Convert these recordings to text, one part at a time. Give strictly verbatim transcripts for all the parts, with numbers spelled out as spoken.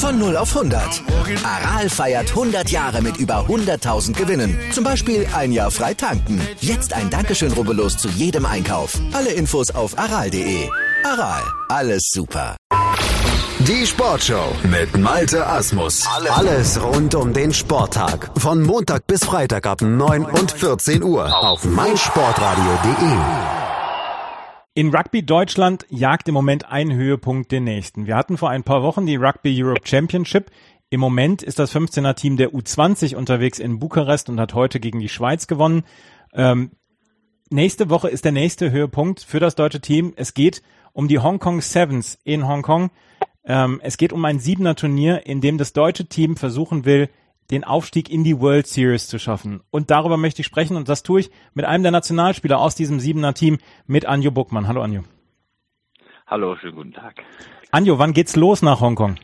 Von null auf hundert. Aral feiert hundert Jahre mit über hunderttausend Gewinnen. Zum Beispiel ein Jahr frei tanken. Jetzt ein Dankeschön, rubbellos zu jedem Einkauf. Alle Infos auf aral punkt de. Aral, alles super. Die Sportshow mit Malte Asmus. Alles rund um den Sporttag. Von Montag bis Freitag ab neun und vierzehn Uhr auf meinsportradio punkt de. In Rugby Deutschland jagt im Moment ein Höhepunkt den nächsten. Wir hatten vor ein paar Wochen die Rugby Europe Championship. Im Moment ist das fünfzehner-Team der U zwanzig unterwegs in Bukarest und hat heute gegen die Schweiz gewonnen. Ähm, nächste Woche ist der nächste Höhepunkt für das deutsche Team. Es geht um die Hong Kong Sevens in Hongkong. Ähm, es geht um ein Siebener-Turnier, in dem das deutsche Team versuchen will, den Aufstieg in die World Series zu schaffen. Und darüber möchte ich sprechen und das tue ich mit einem der Nationalspieler aus diesem Siebener-Team, mit Anjo Buckmann. Hallo Anjo. Hallo, schönen guten Tag. Anjo, wann geht's los nach Hongkong?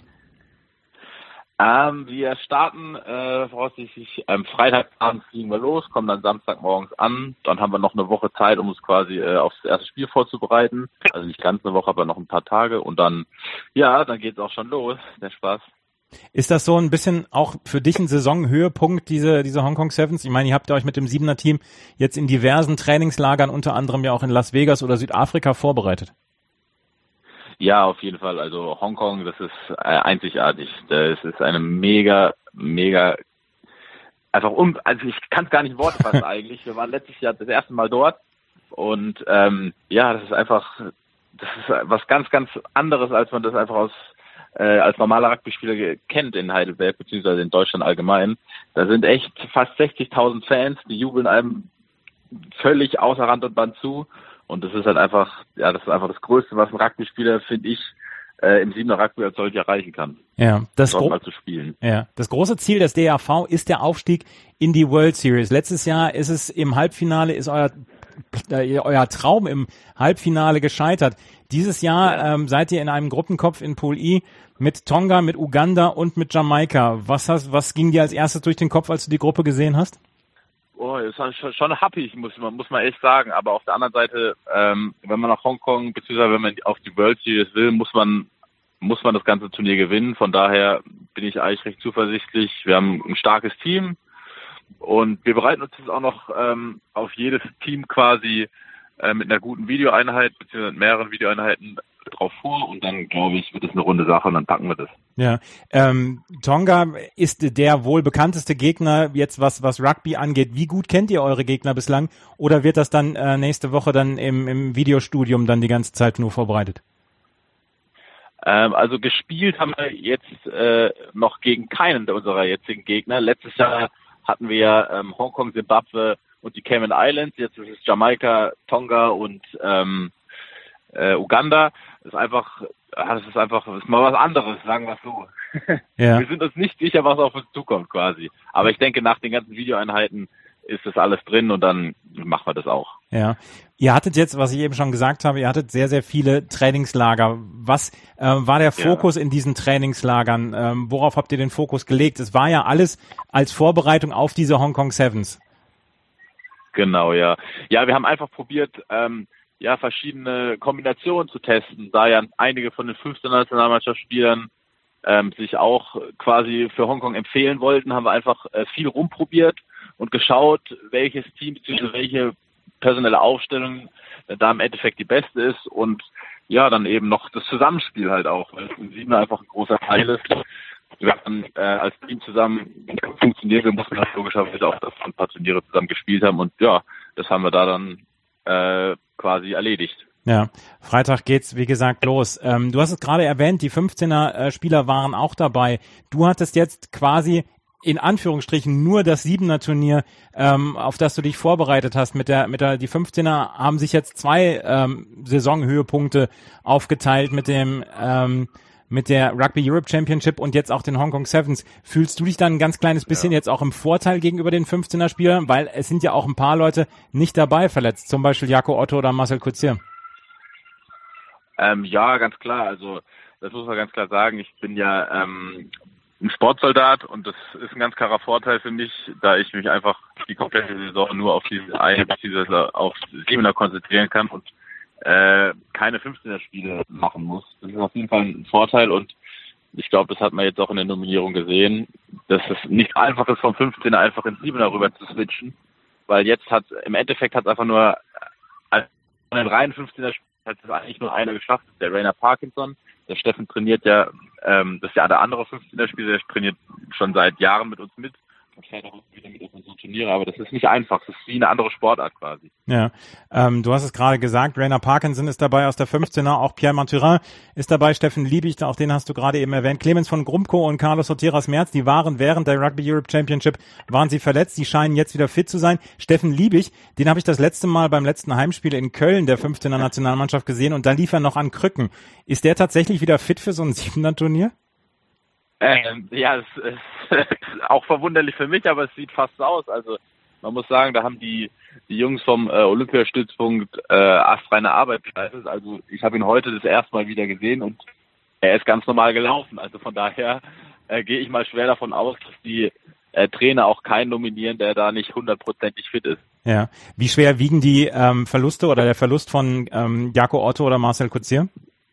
Ähm, wir starten äh, voraussichtlich am Freitagabend fliegen wir los, kommen dann Samstagmorgens an. Dann haben wir noch eine Woche Zeit, um uns quasi äh, aufs erste Spiel vorzubereiten. Also nicht ganz eine Woche, aber noch ein paar Tage. Und dann, ja, dann geht's auch schon los, der Spaß. Ist das so ein bisschen auch für dich ein Saisonhöhepunkt, diese diese Hongkong Sevens? Ich meine, ihr habt euch mit dem Siebener-Team jetzt in diversen Trainingslagern, unter anderem ja auch in Las Vegas oder Südafrika, vorbereitet. Ja, auf jeden Fall. Also Hongkong, das ist äh, einzigartig. Das ist eine mega, mega, einfach um, also ich kann es gar nicht in Worte fassen eigentlich. Wir waren letztes Jahr das erste Mal dort und ähm, ja, das ist einfach, das ist was ganz, ganz anderes, als man das einfach aus Äh, als normaler Rugby-Spieler kennt in Heidelberg, beziehungsweise in Deutschland allgemein. Da sind echt fast sechzigtausend Fans, die jubeln einem völlig außer Rand und Band zu. Und das ist halt einfach, ja, das ist einfach das Größte, was ein Rugby-Spieler, finde ich, äh, im Siebener Rugby als solch erreichen kann. Ja, das dort gro- mal zu spielen. Ja, das große Ziel des D A V ist der Aufstieg in die World Series. Letztes Jahr ist es im Halbfinale, ist euer äh, euer Traum im Halbfinale gescheitert. Dieses Jahr ja. ähm, seid ihr in einem Gruppenkopf in Pool I mit Tonga, mit Uganda und mit Jamaika. Was hast, was ging dir als erstes durch den Kopf, als du die Gruppe gesehen hast? Oh, das ist schon, schon happig, muss man, muss man echt sagen. Aber auf der anderen Seite, ähm, wenn man nach Hongkong, beziehungsweise wenn man auf die World Series will, muss man, muss man das ganze Turnier gewinnen. Von daher bin ich eigentlich recht zuversichtlich. Wir haben ein starkes Team und wir bereiten uns jetzt auch noch ähm, auf jedes Team quasi äh, mit einer guten Videoeinheit, beziehungsweise mit mehreren Videoeinheiten drauf vor und dann, glaube ich, wird es eine runde Sache und dann packen wir das. Ja, ähm, Tonga ist der wohl bekannteste Gegner jetzt, was was Rugby angeht. Wie gut kennt ihr eure Gegner bislang? Oder wird das dann äh, nächste Woche dann im, im Videostudium dann die ganze Zeit nur vorbereitet? Ähm, also gespielt haben wir jetzt äh, noch gegen keinen unserer jetzigen Gegner. Letztes Jahr hatten wir ja ähm, Hongkong, Zimbabwe und die Cayman Islands. Jetzt ist es Jamaika, Tonga und ähm, äh, Uganda. Das ist einfach, das ist einfach, das ist mal was anderes, sagen wir es so. Ja. Wir sind uns nicht sicher, was auf uns zukommt quasi. Aber ich denke, nach den ganzen Videoeinheiten ist das alles drin und dann machen wir das auch. Ja. Ihr hattet jetzt, was ich eben schon gesagt habe, ihr hattet sehr, sehr viele Trainingslager. Was äh, war der Fokus ja. in diesen Trainingslagern? Ähm, worauf habt ihr den Fokus gelegt? Es war ja alles als Vorbereitung auf diese Hongkong Sevens. Genau, ja. Ja, wir haben einfach probiert, ähm, ja, verschiedene Kombinationen zu testen, da ja einige von den fünfzehn Nationalmannschaftsspielern ähm, sich auch quasi für Hongkong empfehlen wollten, haben wir einfach äh, viel rumprobiert und geschaut, welches Team bzw. welche personelle Aufstellung äh, da im Endeffekt die beste ist und ja, dann eben noch das Zusammenspiel halt auch, weil es im Siebener einfach ein großer Teil ist. Wir haben äh, als Team zusammen funktioniert, wir mussten halt logischerweise auch dass wir ein paar Turniere zusammen gespielt haben und ja, das haben wir da dann äh, quasi erledigt. Ja, Freitag geht's, wie gesagt, los. Ähm, du hast es gerade erwähnt, die fünfzehner äh, Spieler waren auch dabei. Du hattest jetzt quasi in Anführungsstrichen nur das Siebener Turnier, ähm, auf das du dich vorbereitet hast. Mit der, mit der, die fünfzehner haben sich jetzt zwei ähm, Saisonhöhepunkte aufgeteilt mit dem, ähm, mit der Rugby Europe Championship und jetzt auch den Hongkong Sevens. Fühlst du dich dann ein ganz kleines bisschen ja. jetzt auch im Vorteil gegenüber den fünfzehner Spielern? Weil es sind ja auch ein paar Leute nicht dabei verletzt, zum Beispiel Jaco Otto oder Marcel Coetzee. Ähm, ja, ganz klar. Also das muss man ganz klar sagen. Ich bin ja ähm, ein Sportsoldat und das ist ein ganz klarer Vorteil für mich, da ich mich einfach die komplette Saison nur auf diese eine beziehungsweise auf Siebener konzentrieren kann und äh, keine fünfzehner Spiele machen muss. Das ist auf jeden Fall ein Vorteil und Ich glaube, das hat man jetzt auch in der Nominierung gesehen, dass es nicht einfach ist, vom fünfzehner einfach ins siebener rüber zu switchen, weil jetzt hat, im Endeffekt hat es einfach nur, von den reinen fünfzehner hat es eigentlich nur einer geschafft, der Rainer Parkinson. Der Steffen trainiert ja, ähm, das ist ja der andere fünfzehner-Spieler, der trainiert schon seit Jahren mit uns mit. Und fährt auch wieder mit auf unsere Turniere, aber das ist nicht einfach. Das ist wie eine andere Sportart quasi. Ja, ähm, du hast es gerade gesagt, Rainer Parkinson ist dabei aus der fünfzehner, auch Pierre Mathurin ist dabei, Steffen Liebig, auch den hast du gerade eben erwähnt, Clemens von Grumko und Carlos Soteras-Merz, die waren während der Rugby Europe Championship, waren sie verletzt, die scheinen jetzt wieder fit zu sein. Steffen Liebig, den habe ich das letzte Mal beim letzten Heimspiel in Köln der fünfzehner Nationalmannschaft gesehen und da lief er noch an Krücken. Ist der tatsächlich wieder fit für so ein siebener Turnier? Ähm, ja, es ist auch verwunderlich für mich, aber es sieht fast so aus. Also man muss sagen, da haben die die Jungs vom äh, Olympiastützpunkt äh, astreine Arbeit geleistet. Also ich habe ihn heute das erste Mal wieder gesehen und er ist ganz normal gelaufen. Also von daher äh, gehe ich mal schwer davon aus, dass die äh, Trainer auch keinen nominieren, der da nicht hundertprozentig fit ist. Ja. Wie schwer wiegen die ähm, Verluste oder der Verlust von ähm, Jaco Otto oder Marcel Coetzee?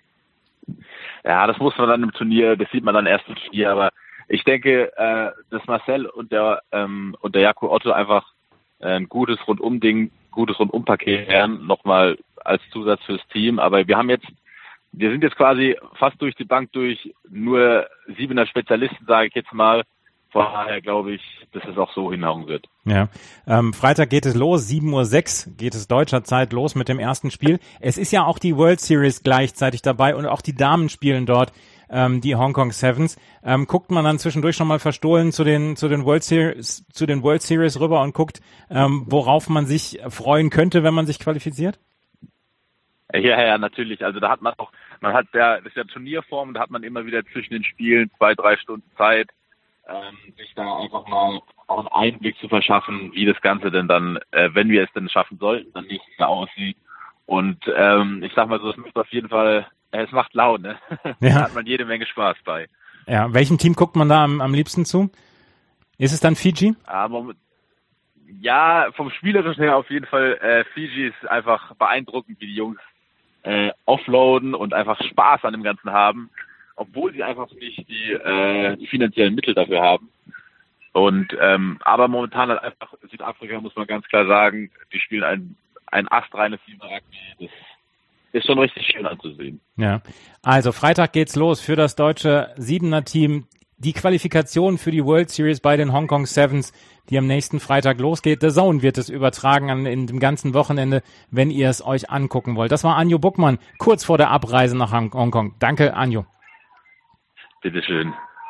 Ja, das muss man dann im Turnier, das sieht man dann erst im Turnier, aber ich denke, äh, dass Marcel und der ähm, und der Jaco Otto einfach äh, ein gutes Rundum-Ding, gutes Rundum-Paket wären, nochmal als Zusatz fürs Team, aber wir haben jetzt, wir sind jetzt quasi fast durch die Bank durch, nur siebener Spezialisten, sage ich jetzt mal. Von daher glaube ich, dass es auch so hinhauen wird. Ja, ähm, Freitag geht es los, sieben Uhr sechs geht es deutscher Zeit los mit dem ersten Spiel. Es ist ja auch die World Series gleichzeitig dabei und auch die Damen spielen dort, ähm, die Hong Kong Sevens. Ähm, guckt man dann zwischendurch schon mal verstohlen zu den zu den World Series zu den World Series rüber und guckt, ähm, worauf man sich freuen könnte, wenn man sich qualifiziert? Ja, ja, natürlich. Also da hat man auch, man hat ja, das ist ja Turnierform, da hat man immer wieder zwischen den Spielen zwei, drei Stunden Zeit, ähm, sich da einfach mal auch einen Einblick zu verschaffen, wie das Ganze denn dann, äh, wenn wir es denn schaffen sollten, dann nächstes Jahr aussieht. Und ähm, ich sag mal so, es macht auf jeden Fall, äh, es macht Laune. Ja. Da hat man jede Menge Spaß bei. Ja, welchem Team guckt man da am, am liebsten zu? Ist es dann Fiji? Aber ja, vom Spielerischen her auf jeden Fall, äh, Fiji ist einfach beeindruckend, wie die Jungs äh, offloaden und einfach Spaß an dem Ganzen haben, obwohl sie einfach nicht die, äh, die finanziellen Mittel dafür haben. Und ähm, aber momentan halt einfach Südafrika, muss man ganz klar sagen, die spielen ein ein astreines Siebener-Rugby. Das ist schon richtig schön anzusehen. Ja, also Freitag geht's los für das deutsche Siebener-Team. Die Qualifikation für die World Series bei den Hong Kong Sevens, die am nächsten Freitag losgeht. The Zone wird es übertragen an in dem ganzen Wochenende, wenn ihr es euch angucken wollt. Das war Anjo Buckmann, kurz vor der Abreise nach Hongkong. Danke, Anjo. Bitteschön.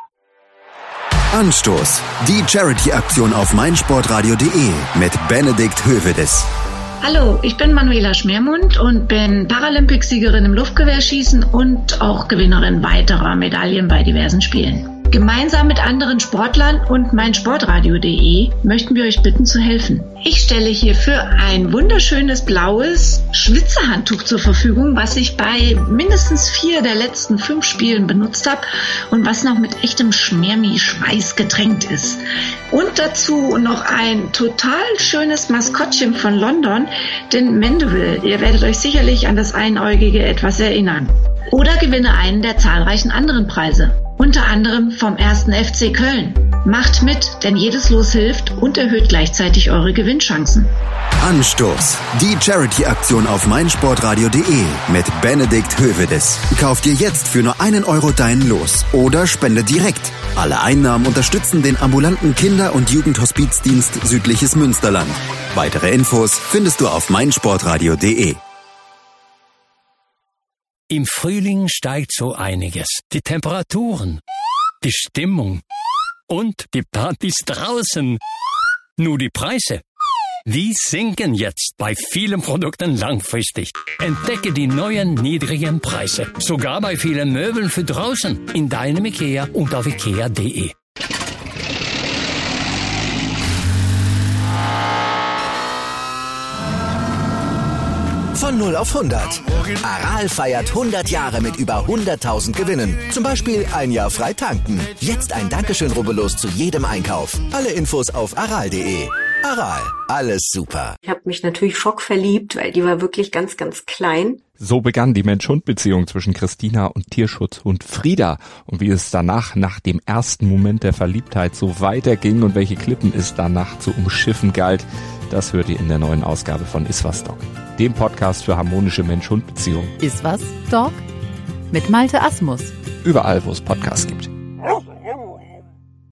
Anstoß. Die Charity-Aktion auf meinsportradio punkt de mit Benedikt Hövedes. Hallo, ich bin Manuela Schmermund und bin Paralympicsiegerin im Luftgewehrschießen und auch Gewinnerin weiterer Medaillen bei diversen Spielen. Gemeinsam mit anderen Sportlern und meinsportradio punkt de möchten wir euch bitten zu helfen. Ich stelle hierfür ein wunderschönes blaues Schwitzerhandtuch zur Verfügung, was ich bei mindestens vier der letzten fünf Spielen benutzt habe und was noch mit echtem Schmermi-Schweiß getränkt ist. Und dazu noch ein total schönes Maskottchen von London, den Mandeville. Ihr werdet euch sicherlich an das Einäugige etwas erinnern. Oder gewinne einen der zahlreichen anderen Preise. Unter anderem vom ersten F C Köln. Macht mit, denn jedes Los hilft und erhöht gleichzeitig eure Gewinnchancen. Anstoß. Die Charity-Aktion auf meinsportradio punkt de mit Benedikt Hövedes. Kauf dir jetzt für nur einen Euro dein Los oder spende direkt. Alle Einnahmen unterstützen den ambulanten Kinder- und Jugendhospizdienst Südliches Münsterland. Weitere Infos findest du auf meinsportradio punkt de. Im Frühling steigt so einiges. Die Temperaturen, die Stimmung und die Partys draußen. Nur die Preise, die sinken jetzt bei vielen Produkten langfristig. Entdecke die neuen niedrigen Preise. Sogar bei vielen Möbeln für draußen. In deinem Ikea und auf ikea punkt de. Von null auf hundert. Aral feiert hundert Jahre mit über hunderttausend Gewinnen. Zum Beispiel ein Jahr frei tanken. Jetzt ein Dankeschön, rubbellos zu jedem Einkauf. Alle Infos auf aral punkt de. Aral, alles super. Ich habe mich natürlich schockverliebt, weil die war wirklich ganz, ganz klein. So begann die Mensch-Hund-Beziehung zwischen Christina und Tierschutzhund Frieda. Und wie es danach, nach dem ersten Moment der Verliebtheit, so weiterging und welche Klippen es danach zu umschiffen galt, das hört ihr in der neuen Ausgabe von Iswas Dog, dem Podcast für harmonische Mensch-Hund-Beziehungen. Iswas Dog? Mit Malte Asmus. Überall, wo es Podcasts gibt.